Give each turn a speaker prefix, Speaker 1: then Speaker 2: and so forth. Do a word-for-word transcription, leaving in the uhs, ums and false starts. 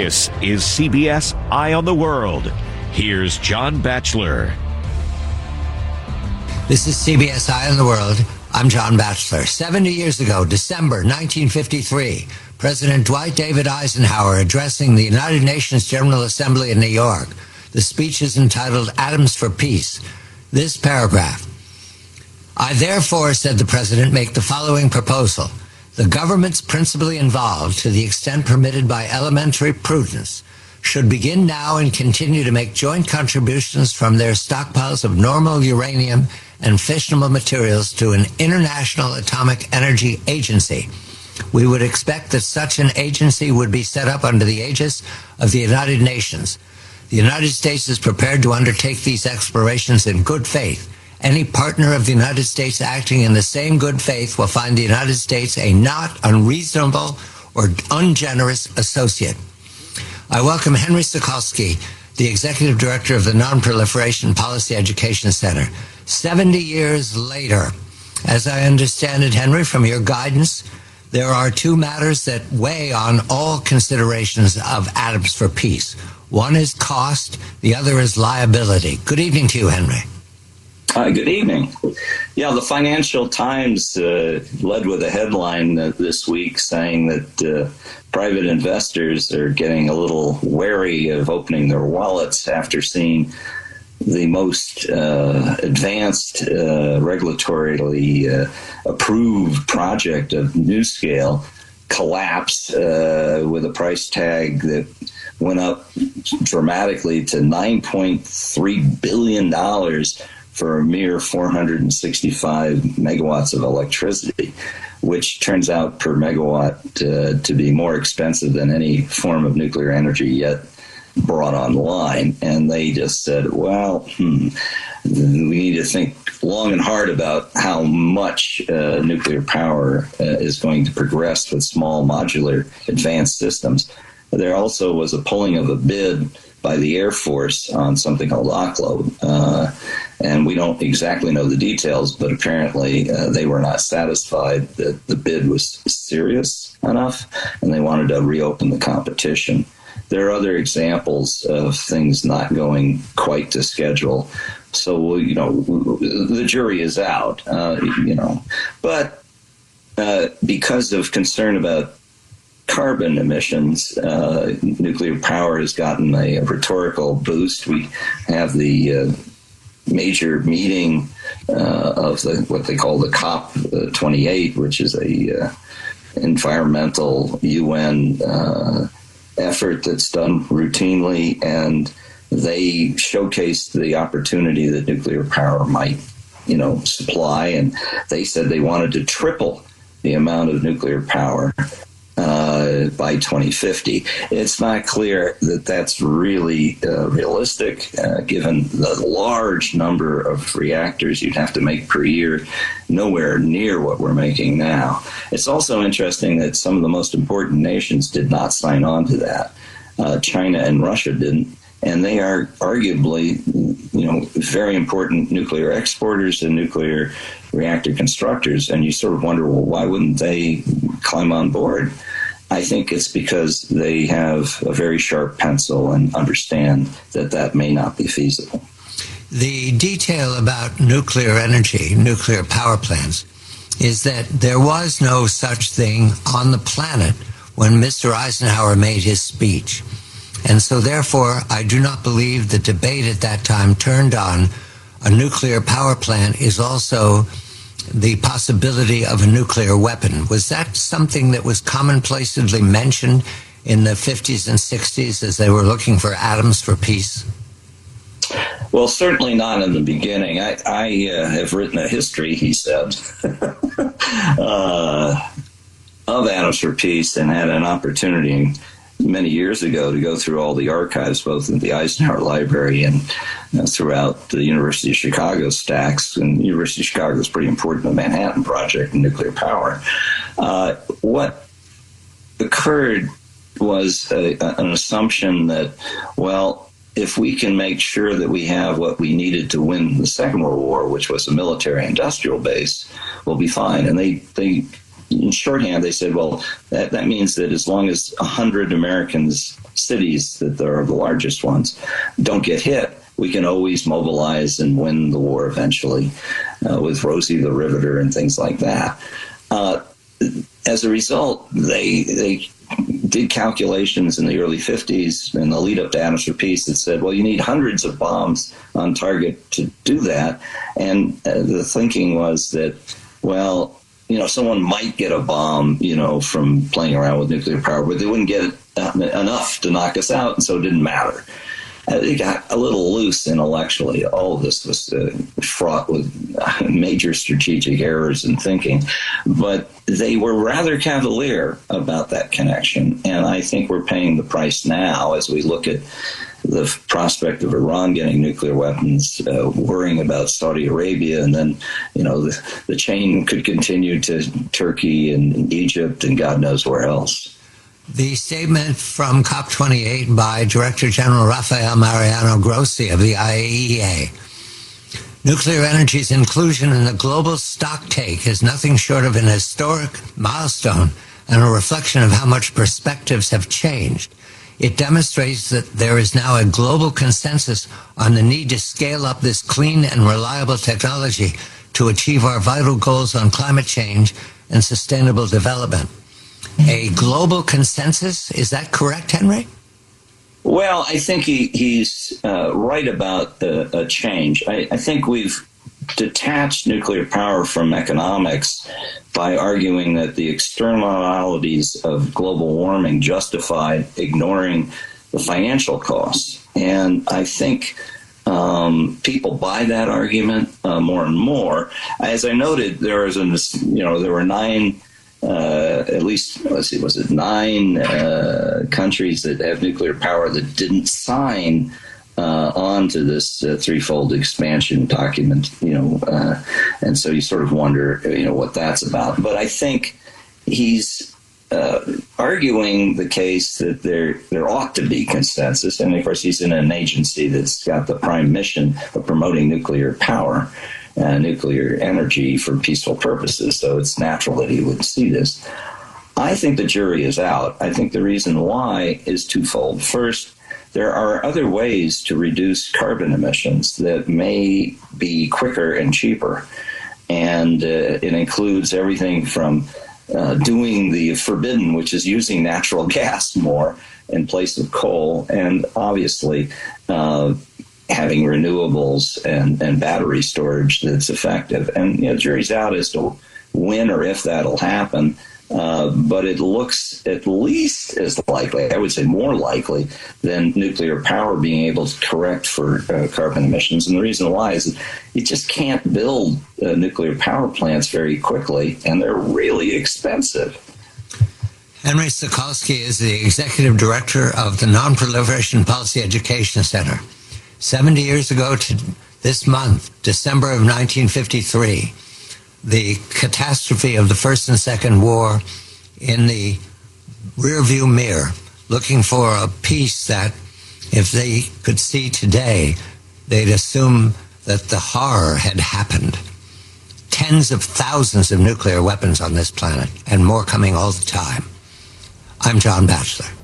Speaker 1: This is C B S Eye on the World. Here's John Batchelor.
Speaker 2: This is C B S Eye on the World. I'm John Batchelor. seventy years ago, December nineteen fifty-three, President Dwight David Eisenhower addressing the United Nations General Assembly in New York. The speech is entitled Atoms for Peace. This paragraph. I therefore, said the President, make the following proposal. The governments principally involved, to the extent permitted by elementary prudence, should begin now and continue to make joint contributions from their stockpiles of normal uranium and fissionable materials to an International Atomic Energy Agency. We would expect that such an agency would be set up under the aegis of the United Nations. The United States is prepared to undertake these explorations in good faith. Any partner of the United States acting in the same good faith will find the United States a not unreasonable or ungenerous associate. I welcome Henry Sokolsky, the Executive Director of the Non-Proliferation Policy Education Center. seventy years later, as I understand it, Henry, from your guidance, there are two matters that weigh on all considerations of Atoms for Peace. One is cost, the other is liability. Good evening to you, Henry.
Speaker 3: Uh, good evening. Yeah, the Financial Times uh, led with a headline uh, this week saying that uh, private investors are getting a little wary of opening their wallets after seeing the most uh, advanced, uh, regulatorily uh, approved project of NuScale collapse uh, with a price tag that went up dramatically to nine point three billion dollars for a mere four hundred sixty-five megawatts of electricity, which turns out per megawatt uh, to be more expensive than any form of nuclear energy yet brought online. And they just said, well, hmm, we need to think long and hard about how much uh, nuclear power uh, is going to progress with small modular advanced systems. There also was a pulling of a bid by the Air Force on something called Oklo. Uh, and we don't exactly know the details, but apparently uh, they were not satisfied that the bid was serious enough, and they wanted to reopen the competition. There are other examples of things not going quite to schedule. So, you know, the jury is out, uh, you know. But uh, because of concern about carbon emissions, uh, nuclear power has gotten a, a rhetorical boost. We have the uh, major meeting uh, of the, what they call the COP twenty-eight, which is a uh, environmental U N uh, effort that's done routinely, and they showcased the opportunity that nuclear power might, you know, supply, and they said they wanted to triple the amount of nuclear power Uh, by twenty fifty. It's not clear that that's really uh, realistic, uh, given the large number of reactors you'd have to make per year, nowhere near what we're making now. It's also interesting that some of the most important nations did not sign on to that. Uh, China and Russia didn't, and they are arguably, you know, very important nuclear exporters and nuclear reactor constructors, and you sort of wonder, well, why wouldn't they climb on board? I think it's because they have a very sharp pencil and understand that that may not be feasible.
Speaker 2: The detail about nuclear energy, nuclear power plants, is that there was no such thing on the planet when Mister Eisenhower made his speech. And so therefore, I do not believe the debate at that time turned on a nuclear power plant is also the possibility of a nuclear weapon. Was that something that was commonplacely mentioned in the fifties and sixties as they were looking for atoms for peace?
Speaker 3: Well, certainly not in the beginning. I, I uh, have written a history, he said, uh, of Atoms for Peace, and had an opportunity many years ago to go through all the archives, both in the Eisenhower Library and uh, throughout the University of Chicago stacks. And the University of Chicago is pretty important in the Manhattan Project and nuclear power. Uh, what occurred was a, an assumption that, well, if we can make sure that we have what we needed to win the Second World War, which was a military-industrial base, we'll be fine. And they, they in shorthand, they said, well, that, that means that as long as one hundred Americans cities that are the largest ones don't get hit, we can always mobilize and win the war eventually, uh, with Rosie the Riveter and things like that. Uh, as a result, they they did calculations in the early fifties in the lead up to Atoms for Peace that said, well, you need hundreds of bombs on target to do that. And uh, the thinking was that, well, you know, someone might get a bomb, you know, from playing around with nuclear power, but they wouldn't get uh, enough to knock us out, and so it didn't matter. It got a little loose intellectually. All of this was uh, fraught with major strategic errors in thinking. But they were rather cavalier about that connection. And I think we're paying the price now as we look at the prospect of Iran getting nuclear weapons, uh, worrying about Saudi Arabia, and then, you know, the, the chain could continue to Turkey and Egypt and God knows where else.
Speaker 2: The statement from COP twenty-eight by Director General Rafael Mariano Grossi of the I A E A. Nuclear energy's inclusion in the global stocktake is nothing short of an historic milestone and a reflection of how much perspectives have changed. It demonstrates that there is now a global consensus on the need to scale up this clean and reliable technology to achieve our vital goals on climate change and sustainable development. A global consensus, is that correct, Henry?
Speaker 3: Well, I think he, he's uh, right about uh, a change. I, I think we've detached nuclear power from economics by arguing that the externalities of global warming justify ignoring the financial costs. And I think um, people buy that argument uh, more and more. As I noted, there was, an, you know, there were nine. Uh, at least, let's see, was it nine uh, countries that have nuclear power that didn't sign uh, on to this uh, threefold expansion document, you know, uh, and so you sort of wonder, you know, what that's about. But I think he's uh, arguing the case that there there ought to be consensus, and of course he's in an agency that's got the prime mission of promoting nuclear power. Uh, nuclear energy for peaceful purposes, so it's natural that he would see this. I think the jury is out. I think the reason why is twofold. First, there are other ways to reduce carbon emissions that may be quicker and cheaper, and uh, it includes everything from uh, doing the forbidden, which is using natural gas more in place of coal, and obviously uh, having renewables and, and battery storage that's effective. And, you know, jury's out as to when or if that'll happen. Uh, but it looks at least as likely, I would say more likely, than nuclear power being able to correct for uh, carbon emissions. And the reason why is you just can't build uh, nuclear power plants very quickly, and they're really expensive.
Speaker 2: Henry Sokolsky is the executive director of the Nonproliferation Policy Education Center. Seventy years ago to this month, December of nineteen fifty-three, the catastrophe of the First and Second War in the rearview mirror, looking for a peace that, if they could see today, they'd assume that the horror had happened. Tens of thousands of nuclear weapons on this planet, and more coming all the time. I'm John Batchelor.